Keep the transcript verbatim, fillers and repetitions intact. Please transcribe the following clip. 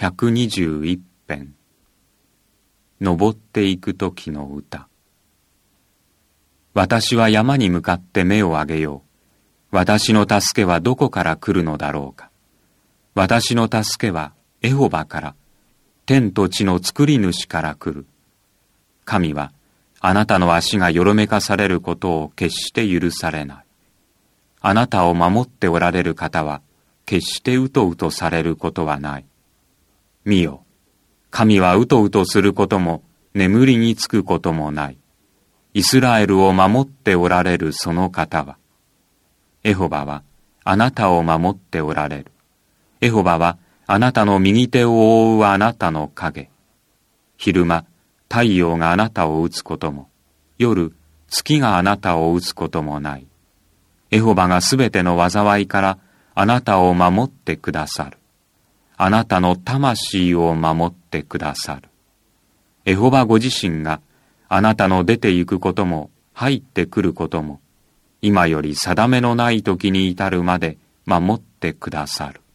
ひゃくにじゅういっぺん。登っていくときの歌。私は山に向かって目を上げよう。私の助けはどこから来るのだろうか。私の助けはエホバから、天と地の作り主から来る。神はあなたの足がよろめかされることを決して許されない。あなたを守っておられる方は決してうとうとされることはない。見よ、神はうとうとすることも眠りにつくこともない。イスラエルを守っておられるその方は、エホバはあなたを守っておられる。エホバはあなたの右手を覆うあなたの影。昼間、太陽があなたを打つことも、夜、月があなたを打つこともない。エホバがすべての災いからあなたを守ってくださる。あなたの魂を守ってくださる。エホバご自身があなたの出て行くことも入ってくることも、今より定めのない時に至るまで守ってくださる。